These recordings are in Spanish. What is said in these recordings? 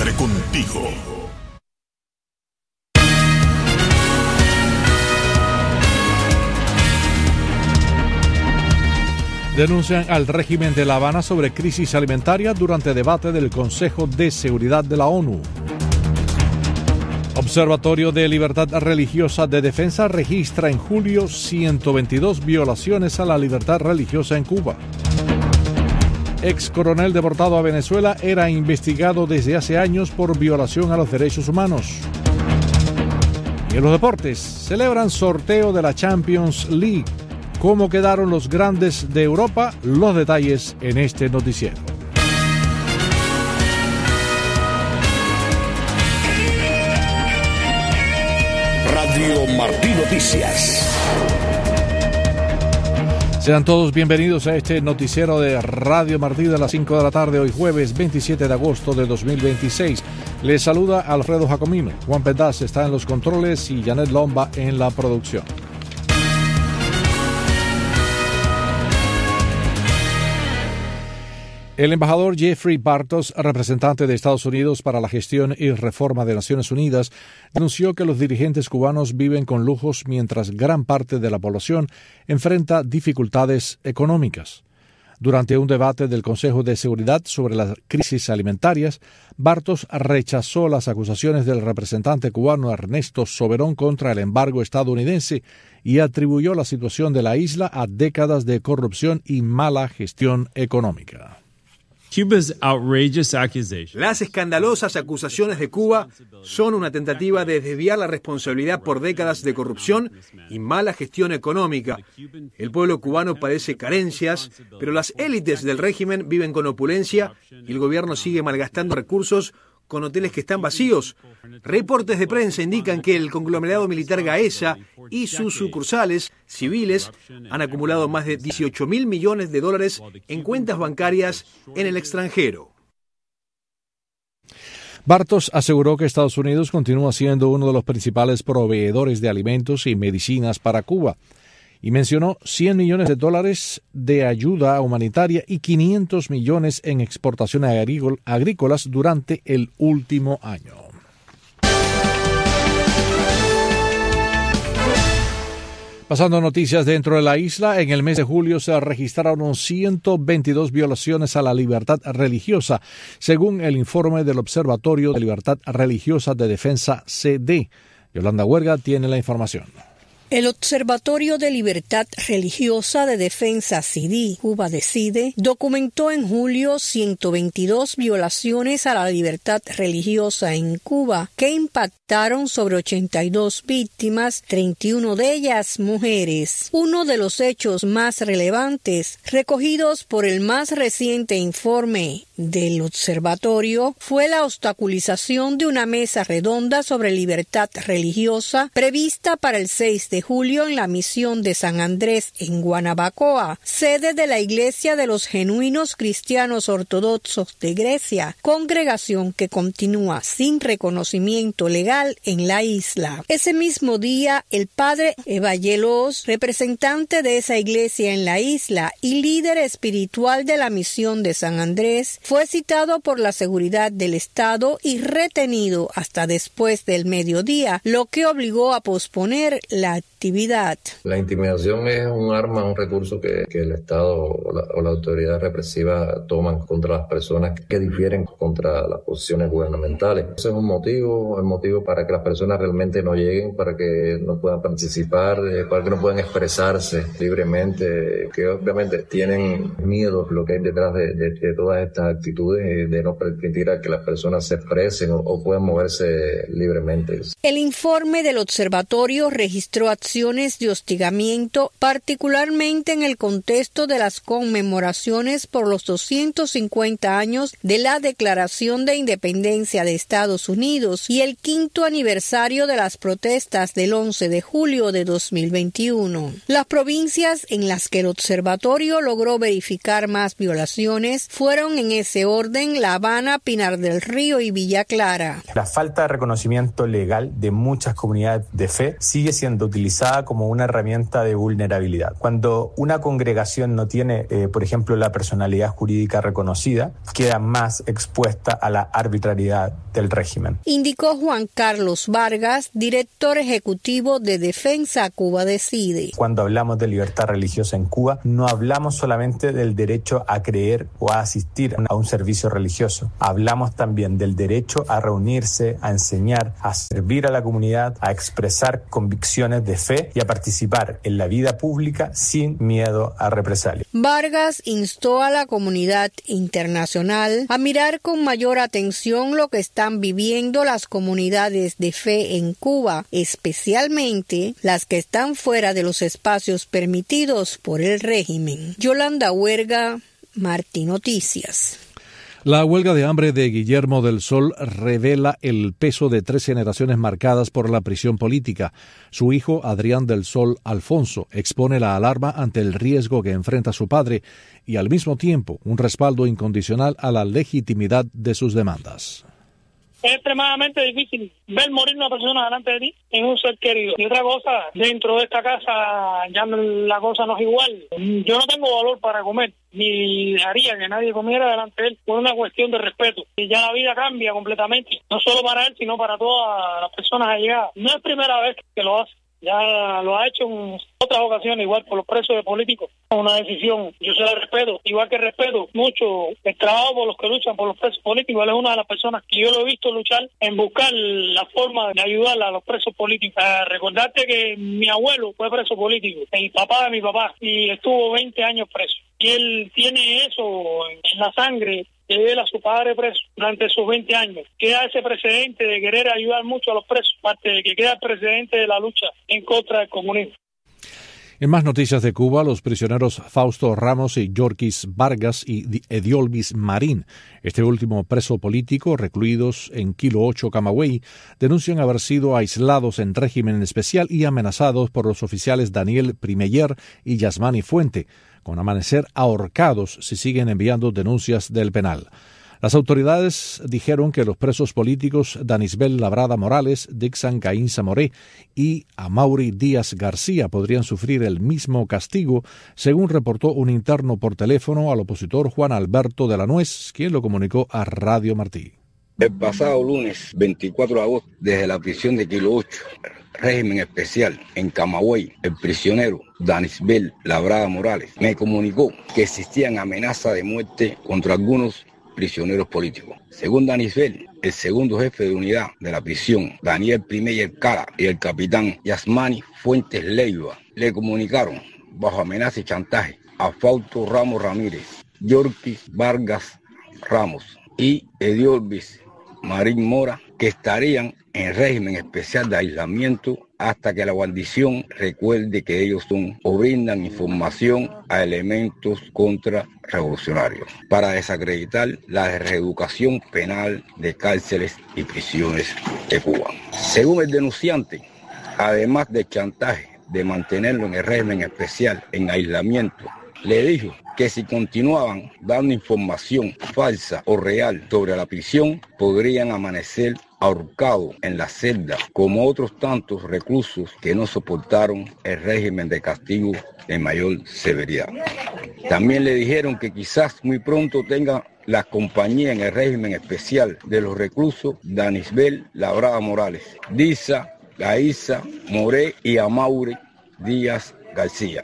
Siempre contigo. Denuncian al régimen de La Habana sobre crisis alimentaria durante debate del Consejo de Seguridad de la ONU. Observatorio de Libertad Religiosa de Defensa registra en julio 122 violaciones a la libertad religiosa en Cuba. Ex coronel deportado a Venezuela era investigado desde hace años por violación a los derechos humanos. Y en los deportes, celebran sorteo de la Champions League. ¿Cómo quedaron los grandes de Europa? Los detalles en este noticiero. Radio Martí Noticias. Sean todos bienvenidos a este noticiero de Radio Martí de las 5 de la tarde, hoy jueves 27 de agosto de 2026. Les saluda Alfredo Jacomino. Juan Pedaz está en los controles y Janet Lomba en la producción. El embajador Jeffrey Bartos, representante de Estados Unidos para la gestión y reforma de Naciones Unidas, denunció que los dirigentes cubanos viven con lujos mientras gran parte de la población enfrenta dificultades económicas. Durante un debate del Consejo de Seguridad sobre las crisis alimentarias, Bartos rechazó las acusaciones del representante cubano Ernesto Soberón contra el embargo estadounidense y atribuyó la situación de la isla a décadas de corrupción y mala gestión económica. Las escandalosas acusaciones de Cuba son una tentativa de desviar la responsabilidad por décadas de corrupción y mala gestión económica. El pueblo cubano padece carencias, pero las élites del régimen viven con opulencia y el gobierno sigue malgastando recursos con hoteles que están vacíos. Reportes de prensa indican que el conglomerado militar Gaesa y sus sucursales civiles han acumulado más de 18.000 millones de dólares en cuentas bancarias en el extranjero. Bartos aseguró que Estados Unidos continúa siendo uno de los principales proveedores de alimentos y medicinas para Cuba, y mencionó $100 millones de ayuda humanitaria y 500 millones en exportaciones agrícolas durante el último año. Pasando a noticias dentro de la isla, en el mes de julio se registraron 122 violaciones a la libertad religiosa, según el informe del Observatorio de Libertad Religiosa de Defensa CD. Yolanda Huerga tiene la información. El Observatorio de Libertad Religiosa de Defensa CD, Cuba Decide, documentó en julio 122 violaciones a la libertad religiosa en Cuba, que impactaron sobre 82 víctimas, 31 de ellas mujeres. Uno de los hechos más relevantes, recogidos por el más reciente informe del observatorio, fue la obstaculización de una mesa redonda sobre libertad religiosa prevista para el 6 de julio en la misión de San Andrés en Guanabacoa, sede de la Iglesia de los Genuinos Cristianos Ortodoxos de Grecia, congregación que continúa sin reconocimiento legal en la isla. Ese mismo día, el padre Evangelos, representante de esa iglesia en la isla y líder espiritual de la misión de San Andrés, fue citado por la seguridad del Estado y retenido hasta después del mediodía, lo que obligó a posponer la actividad. La intimidación es un arma, un recurso que el Estado o la autoridad represiva toman contra las personas que difieren contra las posiciones gubernamentales. Ese es un motivo, el motivo para que las personas realmente no lleguen, para que no puedan participar, para que no puedan expresarse libremente, que obviamente tienen miedo lo que hay detrás de todas estas actitudes, de no permitir a que las personas se expresen o puedan moverse libremente. El informe del observatorio registró acciones de hostigamiento, particularmente en el contexto de las conmemoraciones por los 250 años de la Declaración de Independencia de Estados Unidos y el 5º aniversario de las protestas del 11 de julio de 2021. Las provincias en las que el observatorio logró verificar más violaciones fueron en ese orden La Habana, Pinar del Río y Villa Clara. La falta de reconocimiento legal de muchas comunidades de fe sigue siendo utilizada utilizada como una herramienta de vulnerabilidad. Cuando una congregación no tiene, por ejemplo, la personalidad jurídica reconocida, queda más expuesta a la arbitrariedad del régimen. Indicó Juan Carlos Vargas, director ejecutivo de Defensa Cuba Decide. Cuando hablamos de libertad religiosa en Cuba, no hablamos solamente del derecho a creer o a asistir a un servicio religioso. Hablamos también del derecho a reunirse, a enseñar, a servir a la comunidad, a expresar convicciones de fe y a participar en la vida pública sin miedo a represalias. Vargas instó a la comunidad internacional a mirar con mayor atención lo que están viviendo las comunidades de fe en Cuba, especialmente las que están fuera de los espacios permitidos por el régimen. Yolanda Huerga, Martí Noticias. La huelga de hambre de Guillermo del Sol revela el peso de 3 generaciones marcadas por la prisión política. Su hijo, Adrián del Sol Alfonso, expone la alarma ante el riesgo que enfrenta su padre y al mismo tiempo un respaldo incondicional a la legitimidad de sus demandas. Es extremadamente difícil ver morir una persona delante de ti en un ser querido. Y otra cosa, dentro de esta casa ya la cosa no es igual. Yo no tengo valor para comer, ni dejaría que nadie comiera delante de él por una cuestión de respeto. Y ya la vida cambia completamente, no solo para él, sino para todas las personas allegadas. No es primera vez que lo hace. Ya lo ha hecho en otras ocasiones, igual por los presos de políticos. Una decisión, yo se la respeto, igual que respeto mucho el trabajo por los que luchan por los presos políticos. Él es una de las personas que yo lo he visto luchar en buscar la forma de ayudar a los presos políticos. Recordarte que mi abuelo fue preso político, el papá de mi papá, y estuvo 20 años preso. Y él tiene eso en la sangre, de él a su padre preso durante sus 20 años. Queda ese precedente de querer ayudar mucho a los presos, aparte de que queda el precedente de la lucha en contra del comunismo. En más noticias de Cuba, los prisioneros Fausto Ramos y Yorkis Vargas y Ediolvis Marín, este último preso político, recluidos en Kilo 8 Camagüey, denuncian haber sido aislados en régimen especial y amenazados por los oficiales Daniel Primeyer y Yasmani Fuente, con amanecer ahorcados si siguen enviando denuncias del penal. Las autoridades dijeron que los presos políticos Danisbel Labrada Morales, Dixon Caín Zamoré y Amaury Díaz García podrían sufrir el mismo castigo, según reportó un interno por teléfono al opositor Juan Alberto de la Nuez, quien lo comunicó a Radio Martí. El pasado lunes 24 de agosto, desde la prisión de Kilo 8, régimen especial en Camagüey, el prisionero Danisbel Labrada Morales me comunicó que existían amenazas de muerte contra algunos prisioneros políticos. Según Danisbel, el segundo jefe de unidad de la prisión, Daniel Primeyer Cara, y el capitán Yasmani Fuentes Leiva, le comunicaron, bajo amenaza y chantaje, a Fausto Ramos Ramírez, Yorkis Vargas Ramos y Ediolvis Marín Mora, que estarían en régimen especial de aislamiento hasta que la guarnición recuerde que ellos son o brindan información a elementos contrarrevolucionarios para desacreditar la reeducación penal de cárceles y prisiones de Cuba. Según el denunciante, además del chantaje de mantenerlo en el régimen especial en aislamiento, le dijo que si continuaban dando información falsa o real sobre la prisión, podrían amanecer ahorcados en la celda, como otros tantos reclusos que no soportaron el régimen de castigo de mayor severidad. También le dijeron que quizás muy pronto tenga la compañía en el régimen especial de los reclusos Danisbel Labrada Morales, Disa, Gaíza, Moré y Amaury Díaz García.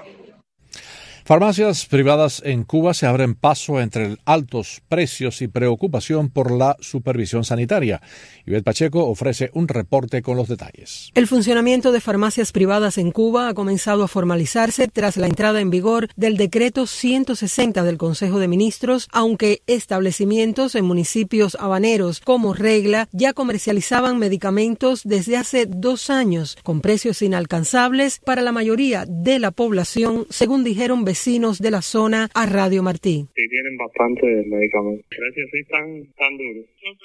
Farmacias privadas en Cuba se abren paso entre altos precios y preocupación por la supervisión sanitaria. Ivette Pacheco ofrece un reporte con los detalles. El funcionamiento de farmacias privadas en Cuba ha comenzado a formalizarse tras la entrada en vigor del decreto 160 del Consejo de Ministros, aunque establecimientos en municipios habaneros como Regla ya comercializaban medicamentos desde hace 2 años con precios inalcanzables para la mayoría de la población, según dijeron vecinos vecinos de la zona a Radio Martí. Sí, tienen bastante medicamentos. Precios sí están duros.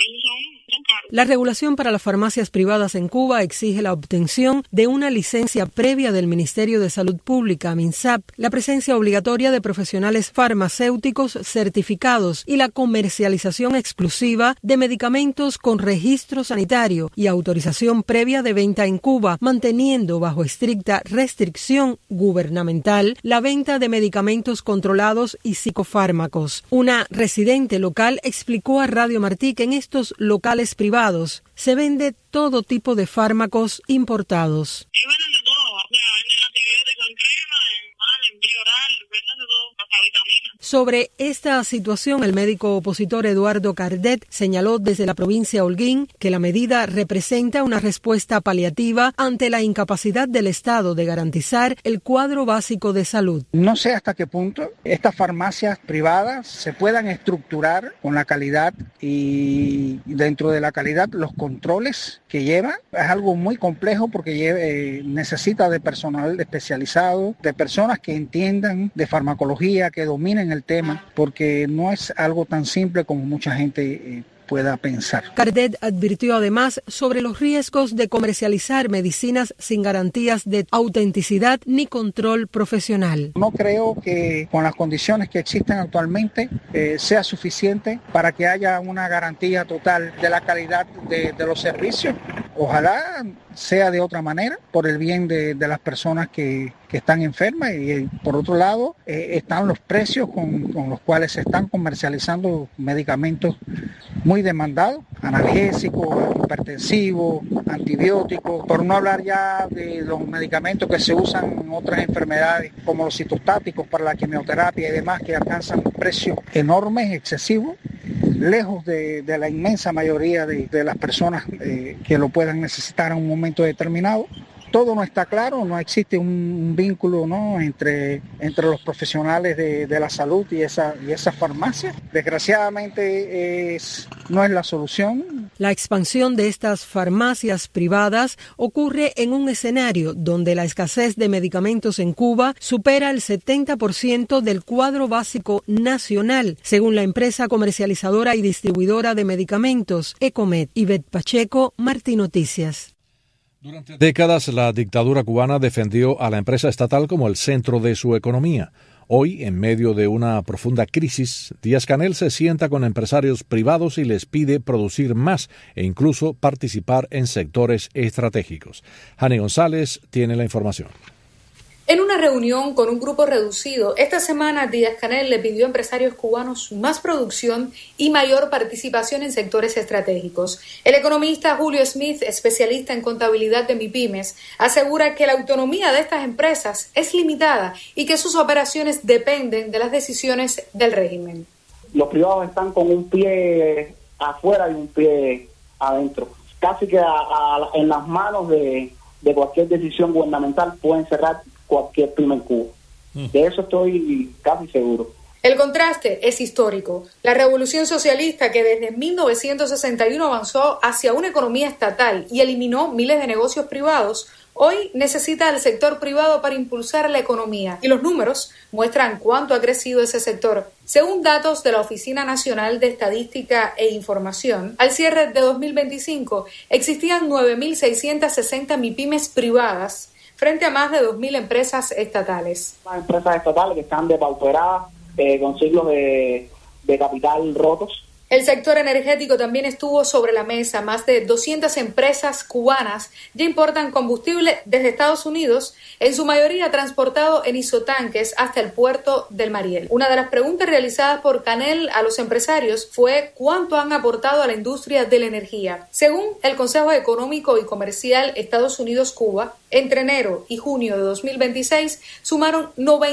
La regulación para las farmacias privadas en Cuba exige la obtención de una licencia previa del Ministerio de Salud Pública, MINSAP, la presencia obligatoria de profesionales farmacéuticos certificados y la comercialización exclusiva de medicamentos con registro sanitario y autorización previa de venta en Cuba, manteniendo bajo estricta restricción gubernamental la venta de medicamentos controlados y psicofármacos. Una residente local explicó a Radio Martí que en estos locales privados se vende todo tipo de fármacos importados. Venden de todo, venden antibióticos en crema, en prioral, venden de todo, hasta vitaminas. Sobre esta situación, el médico opositor Eduardo Cardet señaló desde la provincia Holguín que la medida representa una respuesta paliativa ante la incapacidad del Estado de garantizar el cuadro básico de salud. No sé hasta qué punto estas farmacias privadas se puedan estructurar con la calidad y dentro de la calidad los controles que lleva. Es algo muy complejo porque necesita de personal especializado, de personas que entiendan de farmacología, que dominen el tema, porque no es algo tan simple como mucha gente pueda pensar. Cardet advirtió además sobre los riesgos de comercializar medicinas sin garantías de autenticidad ni control profesional. No creo que con las condiciones que existen actualmente sea suficiente para que haya una garantía total de la calidad de los servicios. Ojalá sea de otra manera, por el bien de las personas que están enfermas y por otro lado están los precios con los cuales se están comercializando medicamentos muy demandados, analgésicos, hipertensivos, antibióticos, por no hablar ya de los medicamentos que se usan en otras enfermedades como los citostáticos para la quimioterapia y demás que alcanzan precios enormes, excesivos, lejos de la inmensa mayoría de las personas que lo puedan necesitar en un momento determinado. Todo no está claro, no existe un vínculo, ¿no?, entre los profesionales de la salud y esa farmacia. Desgraciadamente no es la solución. La expansión de estas farmacias privadas ocurre en un escenario donde la escasez de medicamentos en Cuba supera el 70% del cuadro básico nacional, según la empresa comercializadora y distribuidora de medicamentos, Ecomed. Ivette Pacheco, Martí Noticias. Durante décadas, la dictadura cubana defendió a la empresa estatal como el centro de su economía. Hoy, en medio de una profunda crisis, Díaz-Canel se sienta con empresarios privados y les pide producir más e incluso participar en sectores estratégicos. Jane González tiene la información. En una reunión con un grupo reducido, esta semana Díaz-Canel le pidió a empresarios cubanos más producción y mayor participación en sectores estratégicos. El economista Julio Smith, especialista en contabilidad de MIPYMES, asegura que la autonomía de estas empresas es limitada y que sus operaciones dependen de las decisiones del régimen. Los privados están con un pie afuera y un pie adentro. Casi que en las manos de cualquier decisión gubernamental pueden cerrar cualquier pyme en Cuba. De eso estoy casi seguro. El contraste es histórico. La revolución socialista, que desde 1961 avanzó hacia una economía estatal y eliminó miles de negocios privados, hoy necesita al sector privado para impulsar la economía. Y los números muestran cuánto ha crecido ese sector. Según datos de la Oficina Nacional de Estadística e Información, al cierre de 2025 existían 9.660 MIPYMES privadas, frente a más de 2.000 empresas estatales. Las empresas estatales que están depauperadas, con siglos de capital rotos. El sector energético también estuvo sobre la mesa. Más de 200 empresas cubanas ya importan combustible desde Estados Unidos, en su mayoría transportado en isotanques hasta el puerto del Mariel. Una de las preguntas realizadas por Canel a los empresarios fue cuánto han aportado a la industria de la energía. Según el Consejo Económico y Comercial Estados Unidos-Cuba, entre enero y junio de 2026 sumaron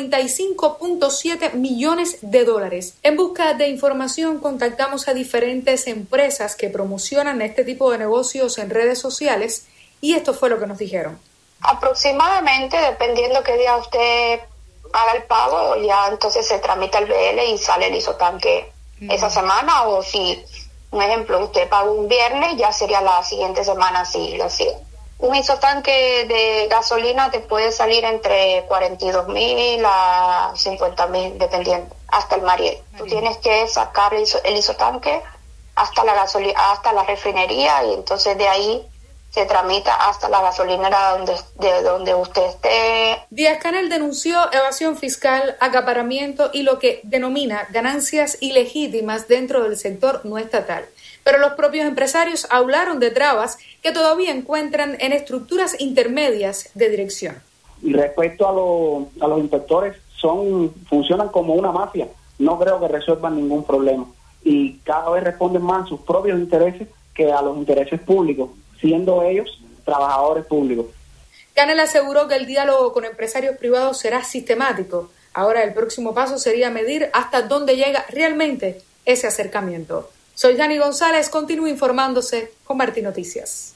$95.7 millones. En busca de información contactamos a diferentes empresas que promocionan este tipo de negocios en redes sociales y esto fue lo que nos dijeron. Aproximadamente, dependiendo qué día usted haga el pago, ya entonces se tramita el BL y sale el isotanque esa semana, o si, un ejemplo, usted paga un viernes, ya sería la siguiente semana si lo hacía. Un isotanque de gasolina te puede salir entre 42.000 a 50.000, dependiendo, hasta el Mariel. Tú tienes que sacar el isotanque hasta la refinería, y entonces de ahí se tramita hasta la gasolinera donde usted esté. Díaz-Canel denunció evasión fiscal, acaparamiento y lo que denomina ganancias ilegítimas dentro del sector no estatal. Pero los propios empresarios hablaron de trabas que todavía encuentran en estructuras intermedias de dirección. Y respecto a los inspectores, funcionan como una mafia. No creo que resuelvan ningún problema. Y cada vez responden más a sus propios intereses que a los intereses públicos, siendo ellos trabajadores públicos. Canel aseguró que el diálogo con empresarios privados será sistemático. Ahora el próximo paso sería medir hasta dónde llega realmente ese acercamiento. Soy Dani González, continúe informándose con Martín Noticias.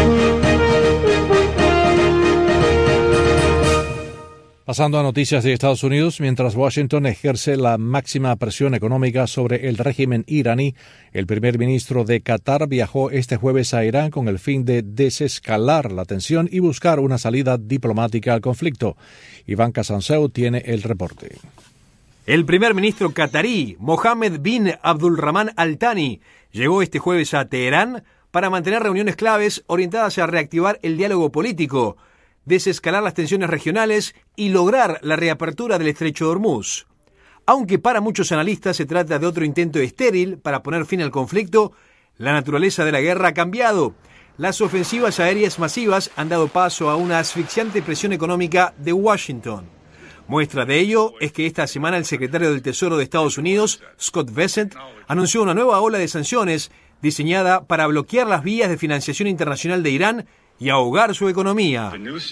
Pasando a noticias de Estados Unidos, mientras Washington ejerce la máxima presión económica sobre el régimen iraní, el primer ministro de Qatar viajó este jueves a Irán con el fin de desescalar la tensión y buscar una salida diplomática al conflicto. Ivanka Sanseu tiene el reporte. El primer ministro qatarí, Mohammed bin Abdulrahman Al Thani, llegó este jueves a Teherán para mantener reuniones claves orientadas a reactivar el diálogo político, desescalar las tensiones regionales y lograr la reapertura del estrecho de Hormuz. Aunque para muchos analistas se trata de otro intento estéril para poner fin al conflicto, la naturaleza de la guerra ha cambiado. Las ofensivas aéreas masivas han dado paso a una asfixiante presión económica de Washington. Muestra de ello es que esta semana el secretario del Tesoro de Estados Unidos, Scott Bessent, anunció una nueva ola de sanciones diseñada para bloquear las vías de financiación internacional de Irán y ahogar su economía.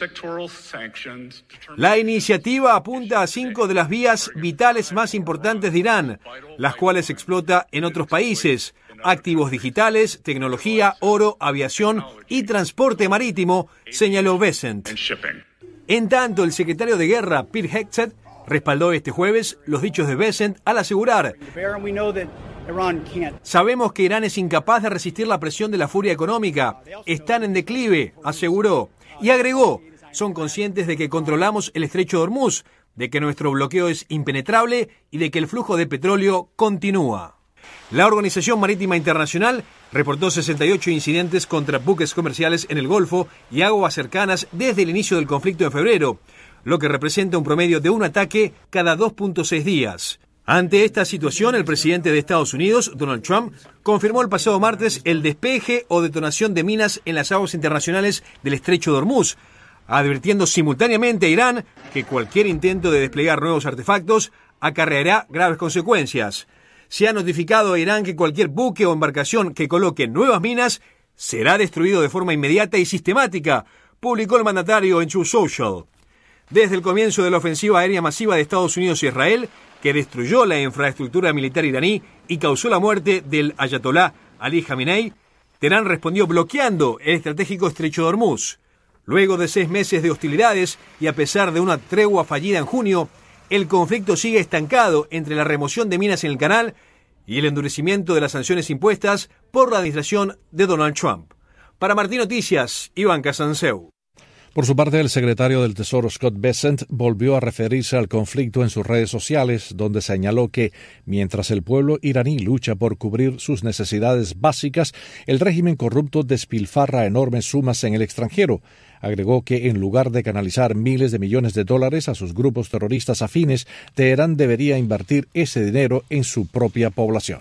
La iniciativa apunta a 5 de las vías vitales más importantes de Irán, las cuales explota en otros países: activos digitales, tecnología, oro, aviación y transporte marítimo, señaló Bessent. En tanto, el secretario de Guerra, Pete Hegseth, respaldó este jueves los dichos de Bessent al asegurar: sabemos que Irán es incapaz de resistir la presión de la furia económica. Están en declive, aseguró. Y agregó: son conscientes de que controlamos el estrecho de Hormuz, de que nuestro bloqueo es impenetrable y de que el flujo de petróleo continúa. La Organización Marítima Internacional reportó 68 incidentes contra buques comerciales en el Golfo y aguas cercanas desde el inicio del conflicto en febrero, lo que representa un promedio de un ataque cada 2.6 días. Ante esta situación, el presidente de Estados Unidos, Donald Trump, confirmó el pasado martes el despeje o detonación de minas en las aguas internacionales del estrecho de Hormuz, advirtiendo simultáneamente a Irán que cualquier intento de desplegar nuevos artefactos acarreará graves consecuencias. Se ha notificado a Irán que cualquier buque o embarcación que coloque nuevas minas será destruido de forma inmediata y sistemática, publicó el mandatario en Truth Social. Desde el comienzo de la ofensiva aérea masiva de Estados Unidos y Israel, que destruyó la infraestructura militar iraní y causó la muerte del ayatolá Ali Khamenei, Teherán respondió bloqueando el estratégico estrecho de Hormuz. Luego de 6 meses de hostilidades y a pesar de una tregua fallida en junio, el conflicto sigue estancado entre la remoción de minas en el canal y el endurecimiento de las sanciones impuestas por la administración de Donald Trump. Para Martín Noticias, Ivanka Sanseu. Por su parte, el secretario del Tesoro Scott Bessent volvió a referirse al conflicto en sus redes sociales, donde señaló que, mientras el pueblo iraní lucha por cubrir sus necesidades básicas, el régimen corrupto despilfarra enormes sumas en el extranjero. Agregó que, en lugar de canalizar miles de millones de dólares a sus grupos terroristas afines, Teherán debería invertir ese dinero en su propia población.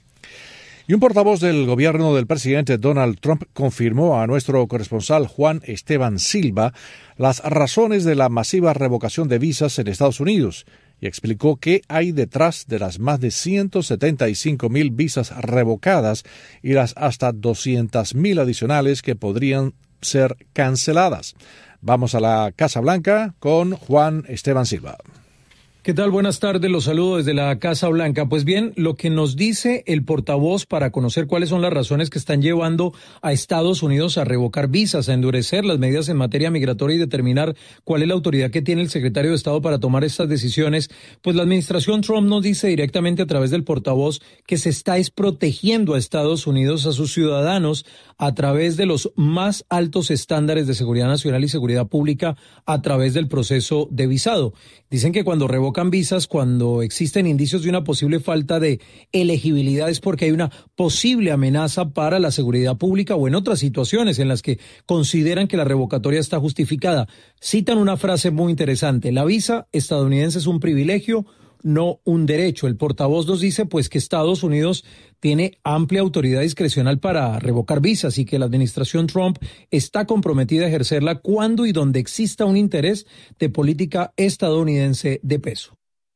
Y un portavoz del gobierno del presidente Donald Trump confirmó a nuestro corresponsal Juan Esteban Silva las razones de la masiva revocación de visas en Estados Unidos y explicó qué hay detrás de las más de 175,000 visas revocadas y las hasta 200,000 adicionales que podrían ser canceladas. Vamos a la Casa Blanca con Juan Esteban Silva. ¿Qué tal? Buenas tardes, los saludo desde la Casa Blanca. Pues bien, lo que nos dice el portavoz para conocer cuáles son las razones que están llevando a Estados Unidos a revocar visas, a endurecer las medidas en materia migratoria y determinar cuál es la autoridad que tiene el secretario de Estado para tomar estas decisiones, pues la administración Trump nos dice directamente a través del portavoz que se está protegiendo a Estados Unidos, a sus ciudadanos, a través de los más altos estándares de seguridad nacional y seguridad pública a través del proceso de visado. Dicen que cuando revocan visas, cuando existen indicios de una posible falta de elegibilidad, es porque hay una posible amenaza para la seguridad pública o en otras situaciones en las que consideran que la revocatoria está justificada. Citan una frase muy interesante: la visa estadounidense es un privilegio, no un derecho. El portavoz nos dice pues que Estados Unidos tiene amplia autoridad discrecional para revocar visas y que la administración Trump está comprometida a ejercerla cuando y donde exista un interés de política estadounidense de peso.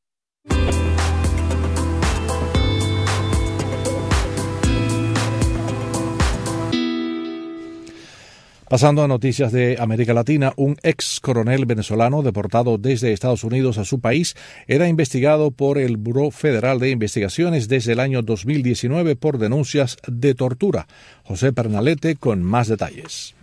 Pasando a noticias de América Latina, un ex coronel venezolano deportado desde Estados Unidos a su país era investigado por el Buró Federal de Investigaciones desde el año 2019 por denuncias de tortura. José Pernalete con más detalles.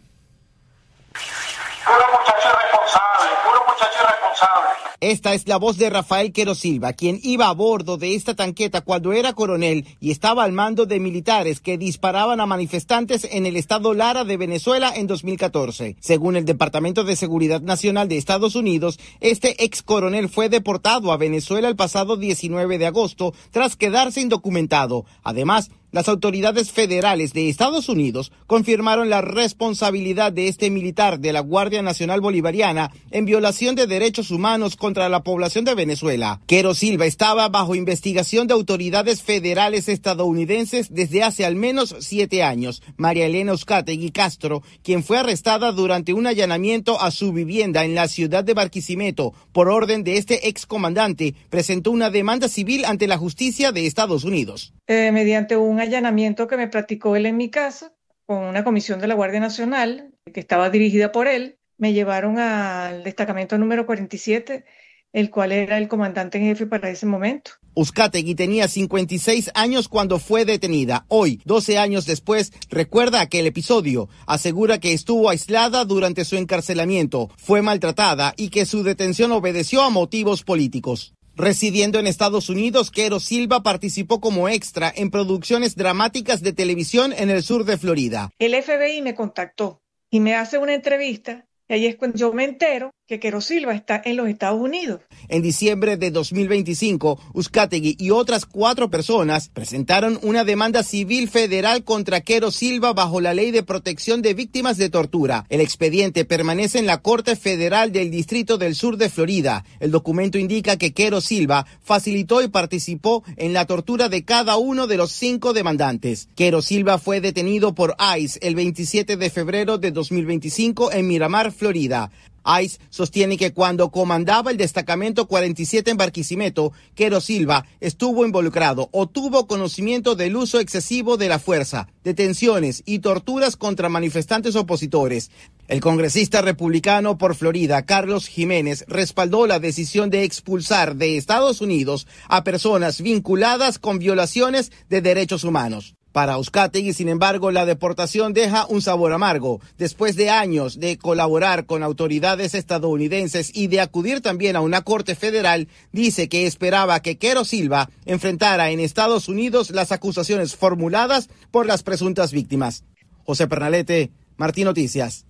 Puro muchacho irresponsable. Esta es la voz de Rafael Quero Silva, quien iba a bordo de esta tanqueta cuando era coronel y estaba al mando de militares que disparaban a manifestantes en el estado Lara de Venezuela en 2014. Según el Departamento de Seguridad Nacional de Estados Unidos, este ex coronel fue deportado a Venezuela el pasado 19 de agosto tras quedarse indocumentado. Además, las autoridades federales de Estados Unidos confirmaron la responsabilidad de este militar de la Guardia Nacional Bolivariana en violación de derechos humanos contra la población de Venezuela. Quero Silva estaba bajo investigación de autoridades federales estadounidenses desde hace al menos 7 años. María Elena Uzcategui Castro, quien fue arrestada durante un allanamiento a su vivienda en la ciudad de Barquisimeto por orden de este excomandante, presentó una demanda civil ante la justicia de Estados Unidos. Mediante un allanamiento que me practicó él en mi casa, con una comisión de la Guardia Nacional, que estaba dirigida por él, me llevaron al destacamento número 47, el cual era el comandante en jefe para ese momento. Uzcategui tenía 56 años cuando fue detenida. Hoy, 12 años después, recuerda aquel episodio. Asegura que estuvo aislada durante su encarcelamiento, fue maltratada y que su detención obedeció a motivos políticos. Residiendo en Estados Unidos, Quero Silva participó como extra en producciones dramáticas de televisión en el sur de Florida. El FBI me contactó y me hace una entrevista y ahí es cuando yo me entero que Quero Silva está en los Estados Unidos. En diciembre de 2025, Uzcategui y otras 4 personas presentaron una demanda civil federal contra Quero Silva bajo la Ley de Protección de Víctimas de Tortura. El expediente permanece en la Corte Federal del Distrito del Sur de Florida. El documento indica que Quero Silva facilitó y participó en la tortura de cada uno de los 5 demandantes. Quero Silva fue detenido por ICE el 27 de febrero de 2025 en Miramar, Florida. ICE sostiene que cuando comandaba el destacamento 47 en Barquisimeto, Quero Silva estuvo involucrado o tuvo conocimiento del uso excesivo de la fuerza, detenciones y torturas contra manifestantes opositores. El congresista republicano por Florida, Carlos Jiménez, respaldó la decisión de expulsar de Estados Unidos a personas vinculadas con violaciones de derechos humanos. Para Uzcategui, sin embargo, la deportación deja un sabor amargo. Después de años de colaborar con autoridades estadounidenses y de acudir también a una corte federal, dice que esperaba que Quero Silva enfrentara en Estados Unidos las acusaciones formuladas por las presuntas víctimas. José Pernalete, Martín Noticias.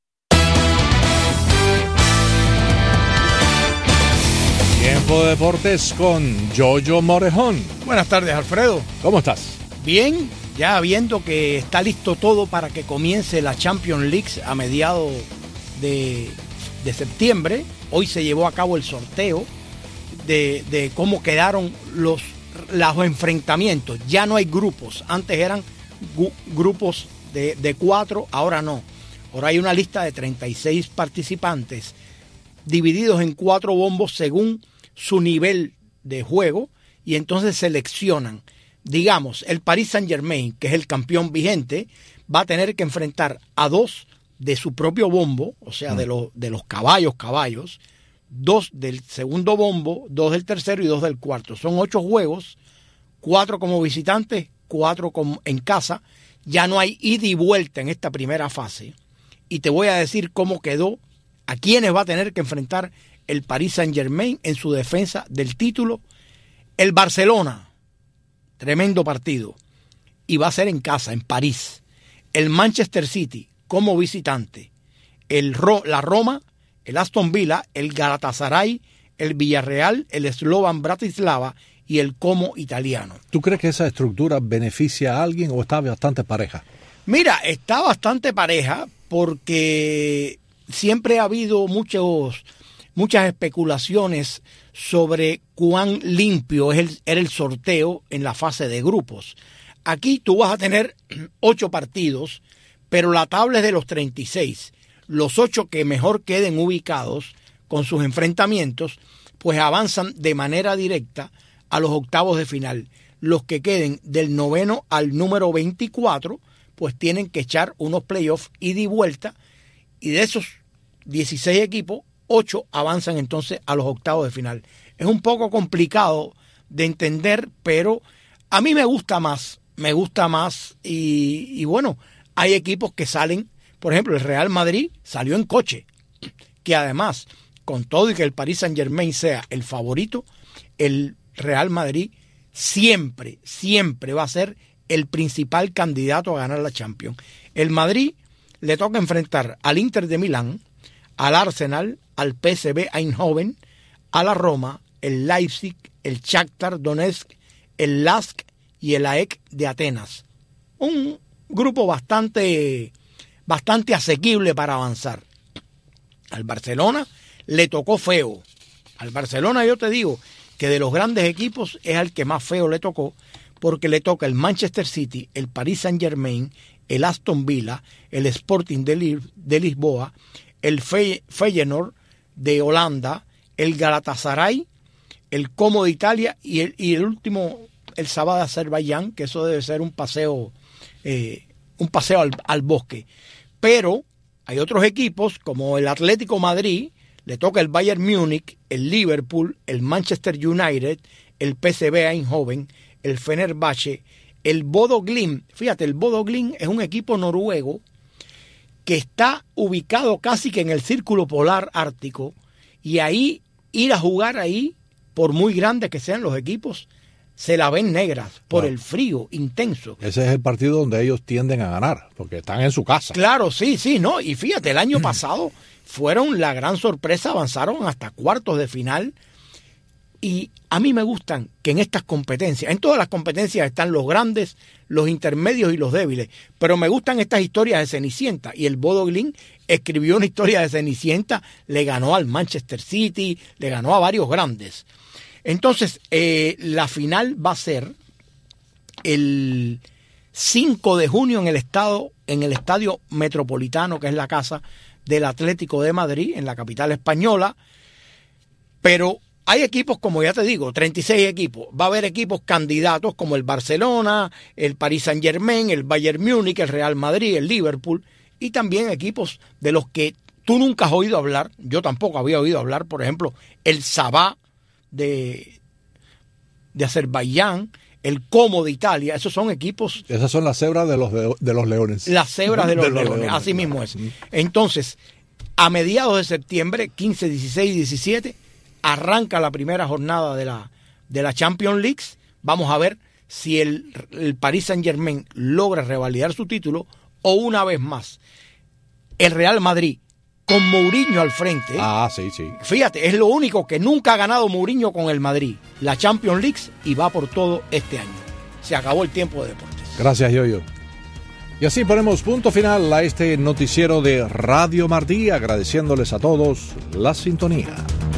Tiempo de deportes con Yoyo Morejón. Buenas tardes, Alfredo. ¿Cómo estás? Bien, ya viendo que está listo todo para que comience la Champions League a mediados de septiembre. Hoy se llevó a cabo el sorteo de cómo quedaron los enfrentamientos. Ya no hay grupos, antes eran grupos de 4, ahora no. Ahora hay una lista de 36 participantes divididos en 4 bombos según su nivel de juego y entonces seleccionan. Digamos, el Paris Saint-Germain, que es el campeón vigente, va a tener que enfrentar a 2 de su propio bombo, o sea, de los caballos, 2 del segundo bombo, 2 del tercero y 2 del cuarto. Son 8 juegos, 4 como visitantes, 4 en casa. Ya no hay ida y vuelta en esta primera fase. Y te voy a decir cómo quedó, a quiénes va a tener que enfrentar el Paris Saint-Germain en su defensa del título. El Barcelona, tremendo partido, y va a ser en casa, en París. El Manchester City como visitante. La Roma, el Aston Villa, el Galatasaray, el Villarreal, el Slovan Bratislava y el Como italiano. ¿Tú crees que esa estructura beneficia a alguien o está bastante pareja? Mira, está bastante pareja porque siempre ha habido muchas especulaciones sobre cuán limpio era el sorteo en la fase de grupos. Aquí tú vas a tener 8 partidos, pero la tabla es de los 36. Los 8 que mejor queden ubicados con sus enfrentamientos, pues avanzan de manera directa a los octavos de final. Los que queden del 9º al número 24, pues tienen que echar unos playoffs ida y vuelta, y de esos 16 equipos, 8 avanzan entonces a los octavos de final. Es un poco complicado de entender, pero a mí me gusta más y bueno, hay equipos que salen, por ejemplo, el Real Madrid salió en coche, que además, con todo y que el Paris Saint-Germain sea el favorito, el Real Madrid siempre va a ser el principal candidato a ganar la Champions. El Madrid le toca enfrentar al Inter de Milán, al Arsenal, al PSV Eindhoven, a la Roma, el Leipzig, el Shakhtar Donetsk, el LASK y el AEK de Atenas. Un grupo bastante asequible para avanzar. Al Barcelona le tocó feo. Al Barcelona yo te digo que de los grandes equipos es al que más feo le tocó, porque le toca el Manchester City, el Paris Saint-Germain, el Aston Villa, el Sporting de Lisboa, el Feyenoord de Holanda, el Galatasaray, el Como de Italia y el último, el Sabah de Azerbaiyán, que eso debe ser un paseo al bosque. Pero hay otros equipos como el Atlético Madrid, le toca el Bayern Múnich, el Liverpool, el Manchester United, el PSV Eindhoven, el Fenerbahce, el Bodo Glimt. Fíjate, el Bodo Glimt es un equipo noruego que está ubicado casi que en el círculo polar ártico, y ahí ir a jugar ahí, por muy grandes que sean los equipos, se la ven negras por el frío intenso. Ese es el partido donde ellos tienden a ganar, porque están en su casa. Claro, sí, no. Y fíjate, el año pasado fueron la gran sorpresa, avanzaron hasta cuartos de final. Y a mí me gustan que en estas competencias, en todas las competencias están los grandes, los intermedios y los débiles, pero me gustan estas historias de Cenicienta, y el Bodo Glimt escribió una historia de Cenicienta, le ganó al Manchester City, le ganó a varios grandes. Entonces, la final va a ser el 5 de junio en el Estadio Metropolitano, que es la casa del Atlético de Madrid, en la capital española, pero hay equipos, como ya te digo, 36 equipos. Va a haber equipos candidatos como el Barcelona, el Paris Saint-Germain, el Bayern Múnich, el Real Madrid, el Liverpool, y también equipos de los que tú nunca has oído hablar. Yo tampoco había oído hablar, por ejemplo, el Sabah de Azerbaiyán, el Como de Italia. Esos son equipos. Esas son las cebras de los leones. Las cebras de los leones, así mismo es. Entonces, a mediados de septiembre, 15, 16 y 17, arranca la primera jornada de la Champions League. Vamos a ver si el Paris Saint-Germain logra revalidar su título, o una vez más el Real Madrid con Mourinho al frente. Sí. Fíjate, es lo único que nunca ha ganado Mourinho con el Madrid, la Champions League, y va por todo este año. Se acabó el tiempo de deportes. Gracias, Yoyo. Y así ponemos punto final a este noticiero de Radio Martí, agradeciéndoles a todos la sintonía.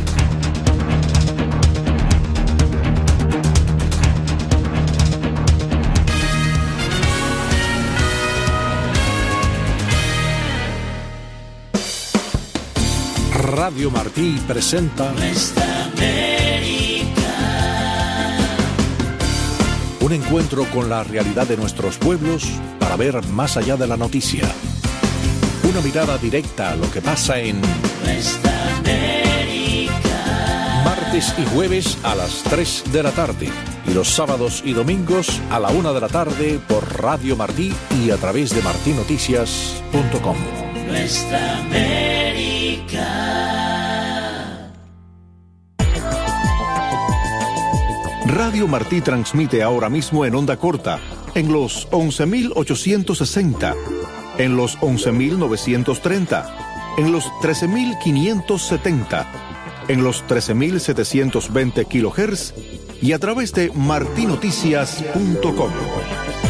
Radio Martí presenta Nuestra América. Un encuentro con la realidad de nuestros pueblos para ver más allá de la noticia. Una mirada directa a lo que pasa en Nuestra América. martes y jueves a las 3 de la tarde y los sábados y domingos a la 1 de la tarde por Radio Martí y a través de martinoticias.com. Nuestra América. Radio Martí transmite ahora mismo en onda corta, en los 11.860, en los 11.930, en los 13.570, en los 13.720 kHz y a través de martinoticias.com.